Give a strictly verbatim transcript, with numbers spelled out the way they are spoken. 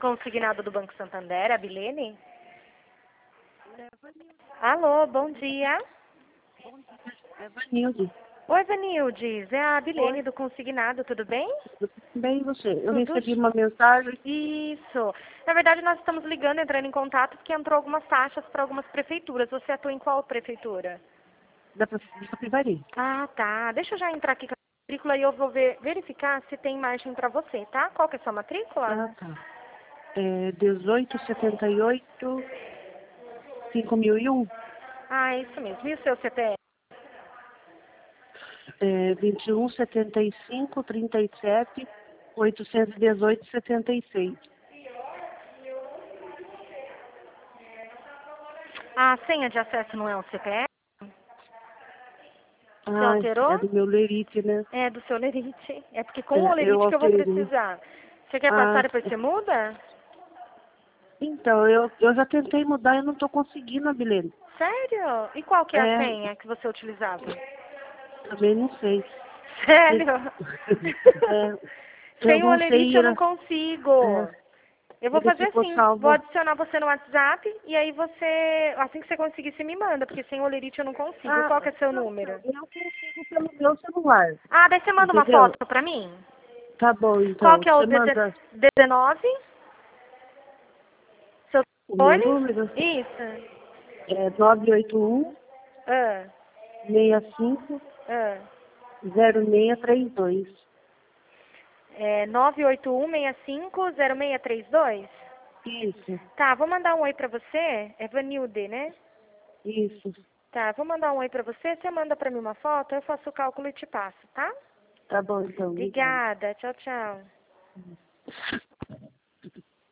consignado do Banco Santander, a Bilene? Alô, bom dia. É Vanilde. Oi, Vanildes, é a Bilene Oi. do consignado, tudo bem? Bem, você? Eu Tudo recebi uma mensagem Isso. Na verdade, nós estamos ligando, entrando em contato, porque entrou algumas taxas para algumas prefeituras. Você atua em qual prefeitura? da Prefeitura de Capivari. Ah, tá. Deixa eu já entrar aqui com a matrícula e eu vou ver, verificar se tem margem para você, tá? Qual que é a sua matrícula? Ah, tá. É dezoito setenta e oito, cinco mil e um. Ah, é isso mesmo. E o seu C P F? É vinte e um setenta e cinco, trinta e sete, oitocentos e dezoito, setenta e seis. A senha de acesso não é o C P F? Você Ah, é alterou? do meu lerite, né? É do seu lerite. É porque com o É, eu lerite que eu vou alterei. precisar. Você quer passar Ah, depois você muda? então, eu, eu já tentei mudar e não estou conseguindo, Abilene. Sério? E qual que é a É, senha que você utilizava? também não sei. Sério? É, eu Sem o não olerite sei, eu não era, consigo. é, Eu vou ele fazer ficou assim, vou salvo. adicionar você no WhatsApp e aí você, assim que você conseguir, você me manda, porque sem o olerite eu não consigo. Ah, Qual que é seu não, número? eu consigo pelo meu celular, Ah, daí você manda uma entendeu? foto pra mim? Tá bom, Qual então. que é o Você manda dezenove? Seu o meu telefone? número, Isso. é nove oito um, Ah, seis cinco, ah. zero seis três dois. É nove oito um, seis cinco, zero seis três dois? Isso, Tá, vou mandar um oi pra você. É Vanilde, né? isso. Tá, vou mandar um oi pra você. Você manda pra mim uma foto, eu faço o cálculo e te passo, tá? Tá bom, então. Obrigada. Obrigada. Tchau, tchau.